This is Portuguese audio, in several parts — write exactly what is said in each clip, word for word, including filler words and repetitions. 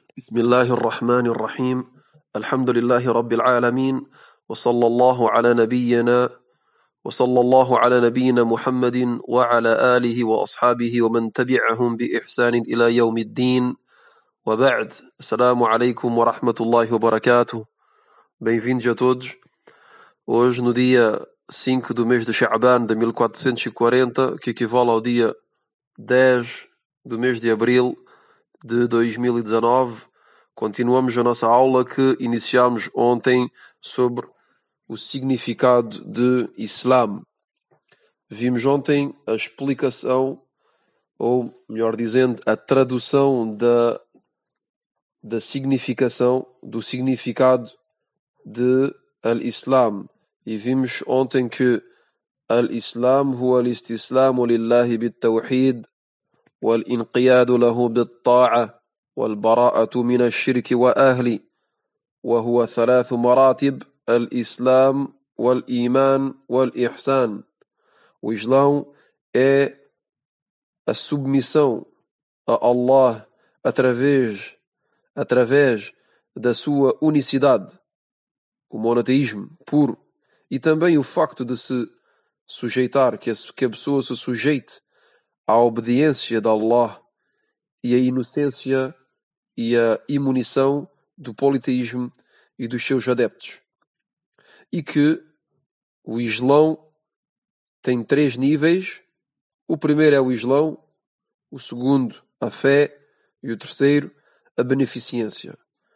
بسم الله الرحمن الرحيم. الحمد لله رب العالمين، وصلى الله على نبينا وصلى الله على نبينا محمد وعلى آله وأصحابه ومن تبعهم بإحسان إلى يوم الدين. وبعد. السلام عليكم ورحمة الله وبركاته. Bem-vindos a todos. Hoje, no dia cinco do mês de Sha'ban de mil quatrocentos e quarenta, que equivale ao dia dez do mês de abril de dois mil e dezanove, continuamos a nossa aula que iniciámos ontem sobre o significado de Islam. Vimos ontem a explicação, ou melhor dizendo, a tradução da, da significação, do significado de Al-Islam. E vimos ontem que Al-Islam huwa al-istislamu lillahi bit-tawhid wal-inqiyadu lahu bit-ta'a والبراءة من الشرك وأهله، وهو ثلاث مراتب: الإسلام والإيمان والإحسان. O Islão é a submissão a Allah através, através da sua unicidade, o monoteísmo puro, e também o facto de se sujeitar, que a, que a pessoa se sujeite à obediência de Allah, e a inocência e a imunição do politeísmo e dos seus adeptos. E que o Islão tem três níveis. O primeiro é o Islão, o segundo a fé e o terceiro a beneficência.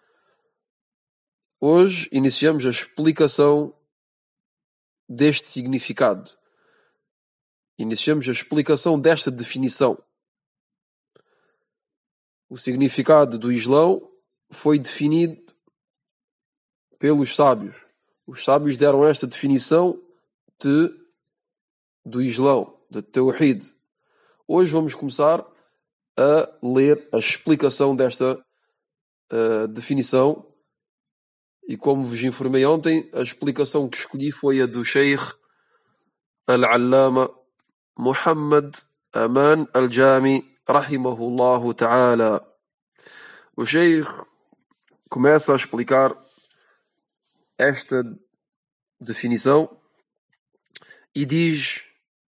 Hoje iniciamos a explicação deste significado. Iniciamos a explicação desta definição. O significado do Islão foi definido pelos sábios. Os sábios deram esta definição de, do Islão, de Tawhid. Hoje vamos começar a ler a explicação desta uh, definição. E como vos informei ontem, a explicação que escolhi foi a do Sheikh Al-Allama Muhammad Aman Al-Jami rahimahullahu ta'ala. O Sheikh começa a explicar esta definição e diz: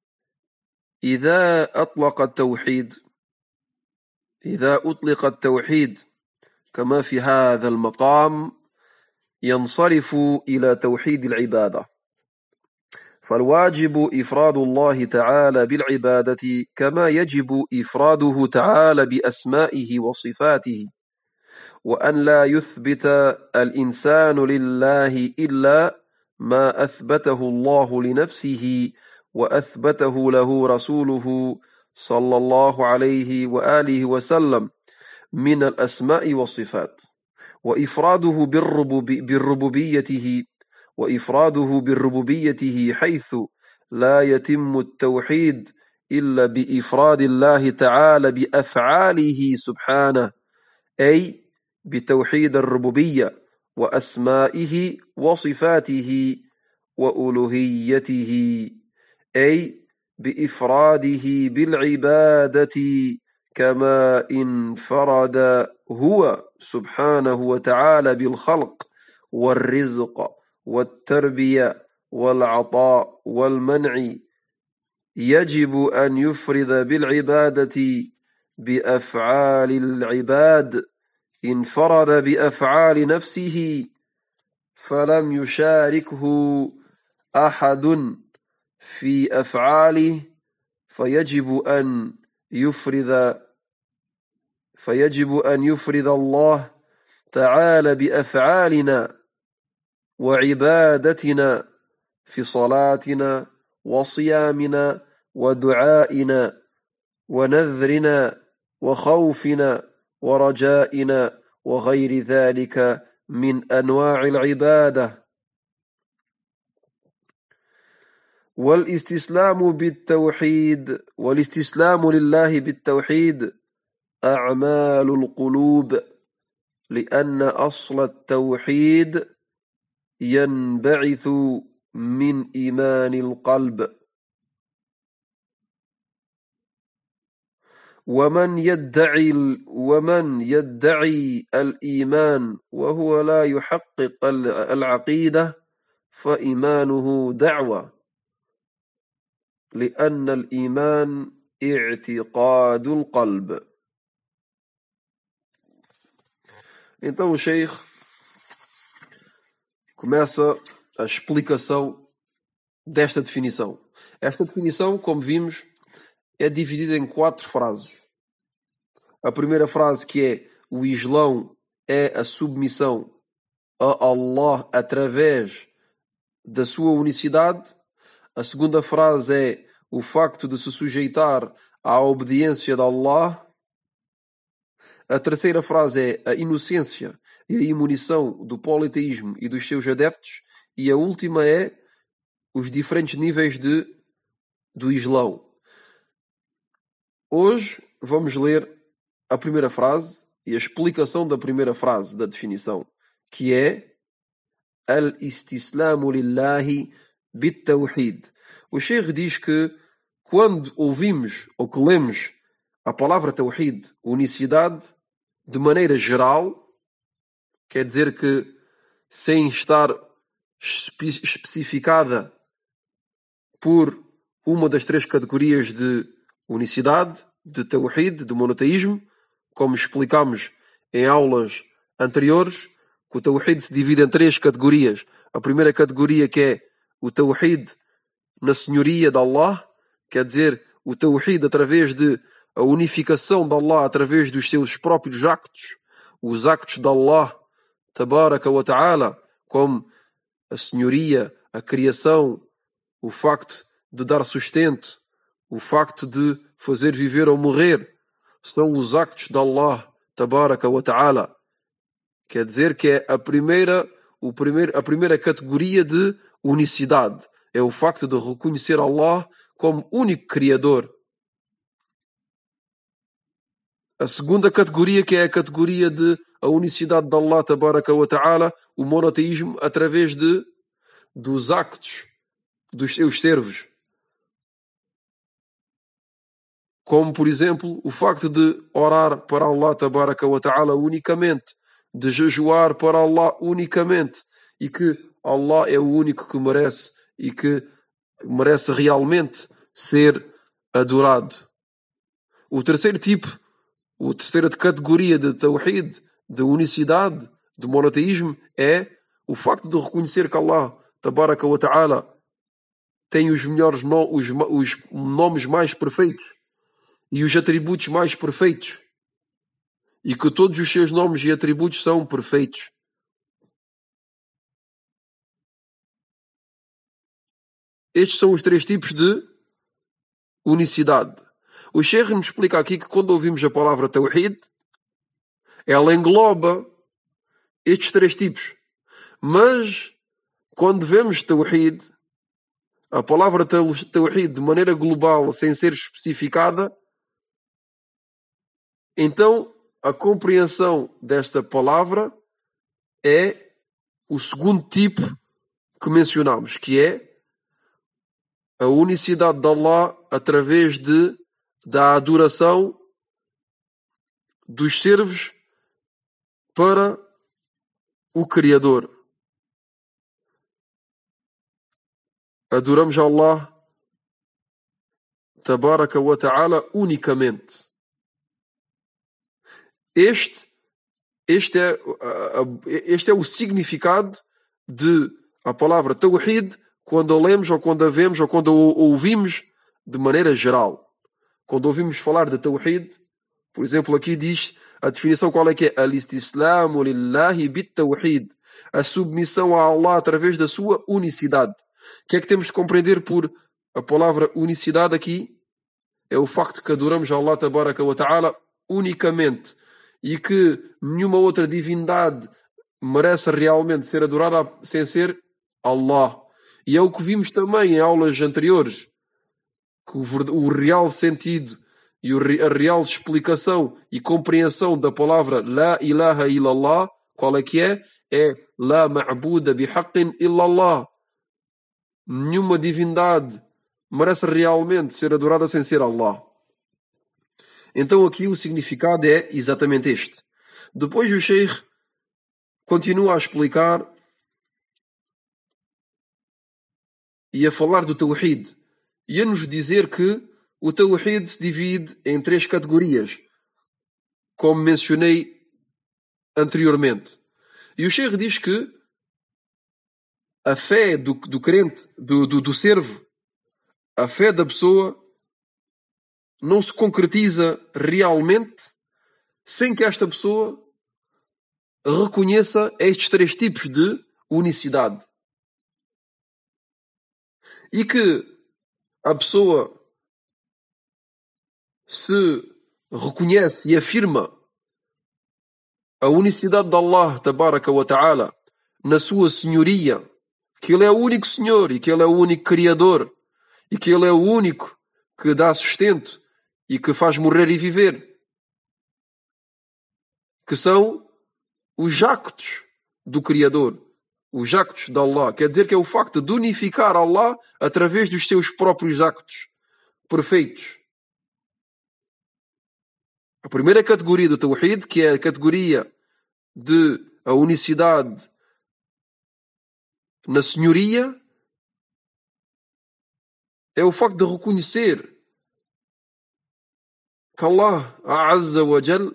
إذا أطلق التوحيد إذا أطلق التوحيد كما في هذا المقام ينصرف إلى توحيد العبادة، فالواجب إفراد الله تعالى بالعبادة كما يجب إفراده تعالى بأسمائه وصفاته، وأن لا يثبت الإنسان لله إلا ما أثبته الله لنفسه وأثبته له رسوله صلى الله عليه وآله وسلم من الأسماء والصفات، وإفراده بالربوبيته وإفراده بالربوبيته حيث لا يتم التوحيد إلا بإفراد الله تعالى بأفعاله سبحانه، أي بتوحيد الربوبية وأسمائه وصفاته وألوهيته، أي بإفراده بالعبادة كما انفرد هو سبحانه وتعالى بالخلق والرزق والتربية والعطاء والمنع. يجب أن يفرد بالعبادة بأفعال العباد، انفرد بأفعال نفسه فلم يشاركه أحد في أفعاله، فيجب أن يفرد فيجب أن يفرد الله تعالى بأفعالنا وعبادتنا في صلاتنا وصيامنا ودعائنا ونذرنا وخوفنا ورجائنا وغير ذلك من أنواع العبادة. والاستسلام بالتوحيد والاستسلام لله بالتوحيد أعمال القلوب، لأن أصل التوحيد ينبعث من إيمان القلب. ومن يدعي ومن يدعي الإيمان وهو لا يحقق العقيدة فإيمانه دعوة لأن الإيمان اعتقاد القلب. Então o Sheikh começa a explicação desta definição. Esta definição, como vimos, é dividida em quatro frases. A primeira frase, que é o Islão é a submissão a Allah através da sua unicidade. A segunda frase é o facto de se sujeitar à obediência de Allah. A terceira frase é a inocência e a imunição do politeísmo e dos seus adeptos. E a última é os diferentes níveis de, do Islão. Hoje vamos ler a primeira frase e a explicação da primeira frase da definição, que é Al-istislamu lillahi bit-tawhid. O Sheikh diz que quando ouvimos ou que lemos a palavra tawhid, unicidade, de maneira geral, quer dizer que sem estar espe- especificada por uma das três categorias de unicidade, de tawhid, de monoteísmo, como explicámos em aulas anteriores, que o tawhid se divide em três categorias. A primeira categoria, que é o tawhid na senhoria de Allah, quer dizer, o tawhid através de a unificação de Allah através dos seus próprios actos, os actos de Allah, tabaraka wa ta'ala, como a senhoria, a criação, o facto de dar sustento, o facto de fazer viver ou morrer, são os actos de Allah, tabaraka wa ta'ala. Quer dizer que é a primeira, o primeiro, a primeira categoria de unicidade. É o facto de reconhecer Allah como único Criador. A segunda categoria, que é a categoria de a unicidade de Allah, tabaraka wa ta'ala, o monoteísmo através de, dos actos dos seus servos. Como, por exemplo, o facto de orar para Allah, tabaraka wa ta'ala, unicamente, de jejuar para Allah unicamente, e que Allah é o único que merece e que merece realmente ser adorado. O terceiro tipo, a terceira categoria de tawhid, de unicidade, de monoteísmo, é o facto de reconhecer que Allah, tabaraka wa ta'ala, tem os melhores no, os, os nomes mais perfeitos e os atributos mais perfeitos, e que todos os seus nomes e atributos são perfeitos. Estes são os três tipos de unicidade. O Sheikh nos explica aqui que quando ouvimos a palavra tawhid, ela engloba estes três tipos. Mas quando vemos tawhid, a palavra tawhid de maneira global, sem ser especificada, então a compreensão desta palavra é o segundo tipo que mencionamos, que é a unicidade de Allah através de, da adoração dos servos para o Criador. Adoramos a Allah, tabaraka wa ta'ala, unicamente. Este, este, é, este é o significado de a palavra tawhid quando a lemos ou quando a vemos ou quando a ouvimos de maneira geral. Quando ouvimos falar de tawhid, por exemplo, aqui diz a definição qual é que é? Al-istislamu lillahi bit-tawhid. A submissão a Allah através da sua unicidade. O que é que temos de compreender por a palavra unicidade aqui? É o facto que adoramos a Allah tabaraka wa ta'ala unicamente e que nenhuma outra divindade merece realmente ser adorada sem ser Allah. E é o que vimos também em aulas anteriores, que o, o real sentido e o, a real explicação e compreensão da palavra La ilaha illallah, qual é que é? É La ma'buda bihaqqin illallah. Nenhuma divindade merece realmente ser adorada sem ser Allah. Então aqui o significado é exatamente este. Depois o Sheikh continua a explicar e a falar do Tawhid e a nos dizer que o Tawhid se divide em três categorias, como mencionei anteriormente. E o Sheikh diz que a fé do, do crente, do, do, do servo, a fé da pessoa não se concretiza realmente sem que esta pessoa reconheça estes três tipos de unicidade. E que a pessoa se reconhece e afirma a unicidade de Allah Tabaraka wa Ta'ala na sua senhoria, que Ele é o único Senhor e que Ele é o único Criador e que Ele é o único que dá sustento e que faz morrer e viver, que são os actos do Criador, os actos de Allah. Quer dizer que é o facto de unificar Allah através dos seus próprios actos perfeitos. A primeira categoria do Tawhid, que é a categoria de a unicidade na senhoria, é o facto de reconhecer que Allah Azza wa Jal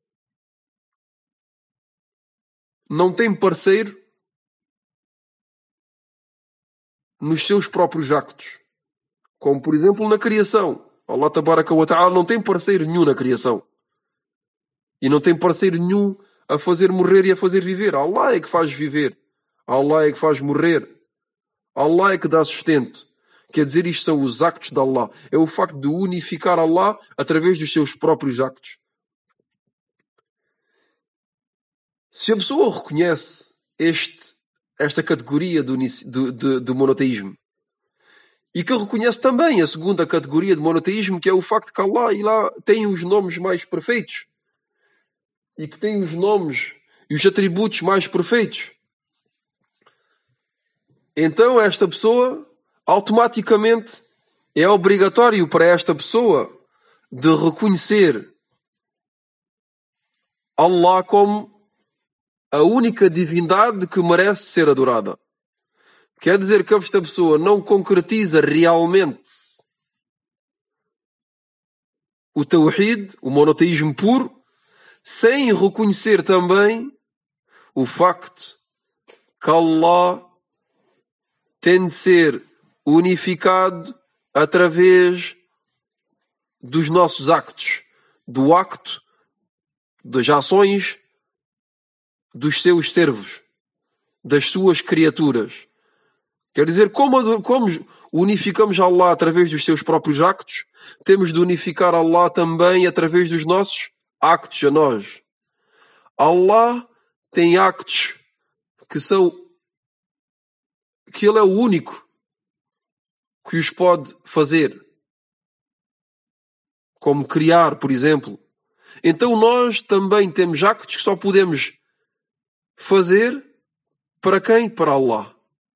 não tem parceiro nos seus próprios actos. Como, por exemplo, na criação. Allah Tabaraka wa Ta'ala não tem parceiro nenhum na criação. E não tem parceiro nenhum a fazer morrer e a fazer viver. Allah é que faz viver. Allah é que faz morrer. Allah é que dá sustento. Quer dizer, isto são os actos de Allah. É o facto de unificar Allah através dos seus próprios actos. Se a pessoa reconhece este, esta categoria do, do, do, do monoteísmo, e que reconhece também a segunda categoria de monoteísmo, que é o facto que Allah e lá tem os nomes mais perfeitos, e que tem os nomes e os atributos mais perfeitos, então esta pessoa, automaticamente, é obrigatório para esta pessoa de reconhecer Allah como a única divindade que merece ser adorada. Quer dizer que esta pessoa não concretiza realmente o Tawhid, o monoteísmo puro, sem reconhecer também o facto que Allah tem de ser unificado através dos nossos actos, do acto, das ações dos seus servos, das suas criaturas. Quer dizer, como, como unificamos Allah através dos seus próprios actos, temos de unificar Allah também através dos nossos actos a nós. Allah tem actos que são que Ele é o único que os pode fazer, como criar, por exemplo. Então nós também temos actos que só podemos fazer para quem? Para Allah.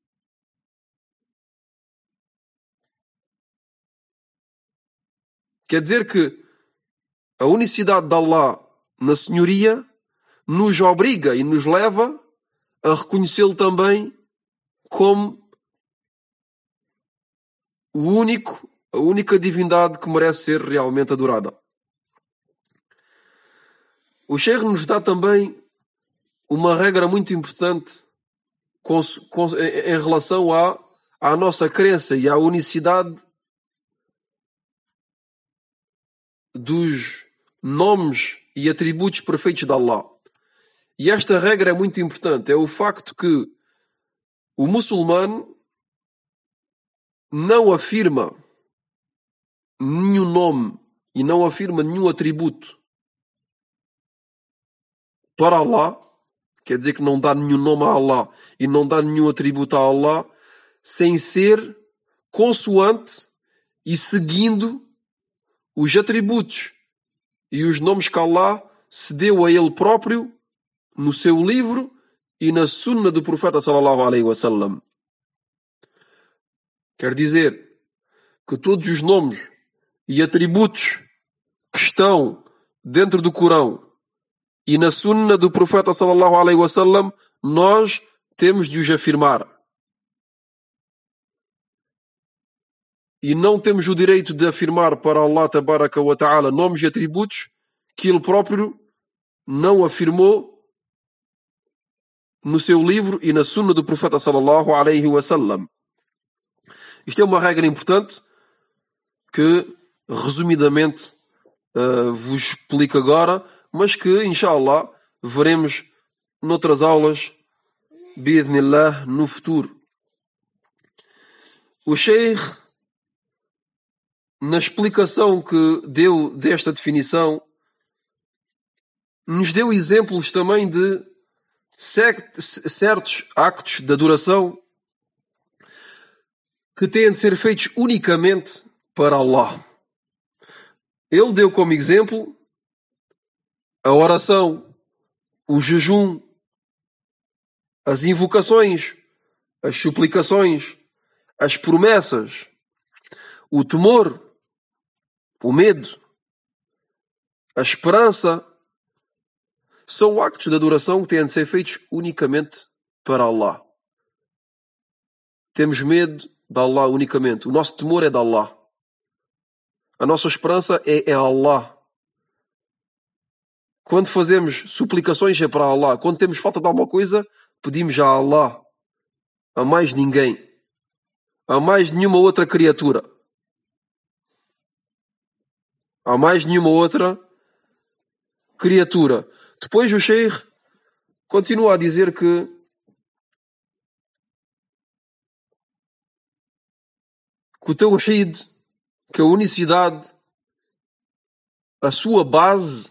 Quer dizer que a unicidade de Allah na senhoria nos obriga e nos leva a reconhecê-lo também como o único, a única divindade que merece ser realmente adorada. O Sheikh nos dá também uma regra muito importante com, com, em, em relação à, à nossa crença e à unicidade dos nomes e atributos perfeitos de Allah. E esta regra é muito importante. É o facto que o muçulmano não afirma nenhum nome e não afirma nenhum atributo para Allah, quer dizer que não dá nenhum nome a Allah e não dá nenhum atributo a Allah, sem ser consoante e seguindo os atributos e os nomes que Allah se deu a Ele próprio no seu livro e na sunna do profeta sallallahu alaihi wasallam. Quer dizer que todos os nomes e atributos que estão dentro do Corão e na sunna do profeta sallallahu alaihi wasallam, nós temos de os afirmar. E não temos o direito de afirmar para Allah tabaraka wa ta'ala nomes e atributos que ele próprio não afirmou no seu livro e na sunna do profeta sallallahu alaihi wasallam. Isto é uma regra importante que, resumidamente, uh, vos explico agora, mas que, inshallah, veremos noutras aulas, bi'idhnillah, no futuro. O Sheikh, na explicação que deu desta definição, nos deu exemplos também de certos actos de adoração que têm de ser feitos unicamente para Allah. Ele deu como exemplo a oração, o jejum, as invocações, as suplicações, as promessas, o temor, o medo, a esperança. São actos de adoração que têm de ser feitos unicamente para Allah. Temos medo de Allah unicamente. O nosso temor é de Allah. A nossa esperança é em Allah. Quando fazemos suplicações é para Allah. Quando temos falta de alguma coisa, pedimos a Allah. A mais ninguém. A mais nenhuma outra criatura. A mais nenhuma outra criatura. Depois o Sheikh continua a dizer que que o Tawhid, que a unicidade, a sua base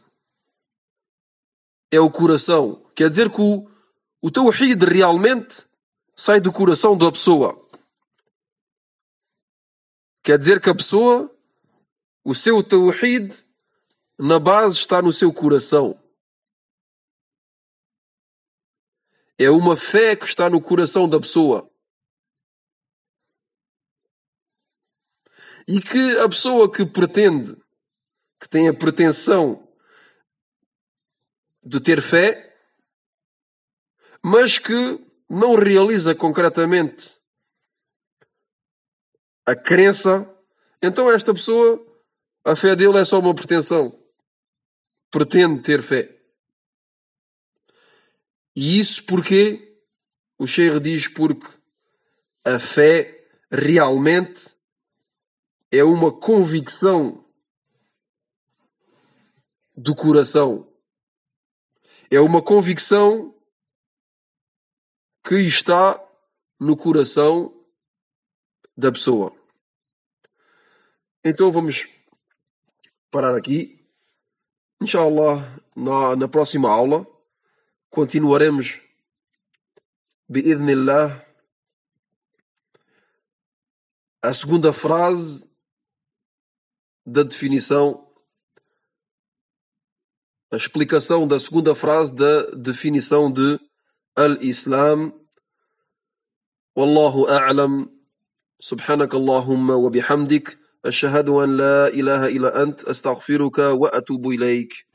é o coração. Quer dizer que o, o Tawhid realmente sai do coração da pessoa. Quer dizer que a pessoa, o seu Tawhid, na base está no seu coração. É uma fé que está no coração da pessoa. E que a pessoa que pretende, que tem a pretensão de ter fé, mas que não realiza concretamente a crença, então esta pessoa, a fé dele é só uma pretensão. Pretende ter fé. E isso porque o Sheikh diz porque a fé realmente é uma convicção do coração. É uma convicção que está no coração da pessoa. Então vamos parar aqui. Inshallah, na, na próxima aula continuaremos bi'idhnillah a segunda frase da definição, a explicação da segunda frase da definição de al-Islam. Wallahu a'lam. Subhanaka Allahumma wa bihamdik. Ashhadu an la ilaha illa ant. Astaghfiruka wa atubu ilayk.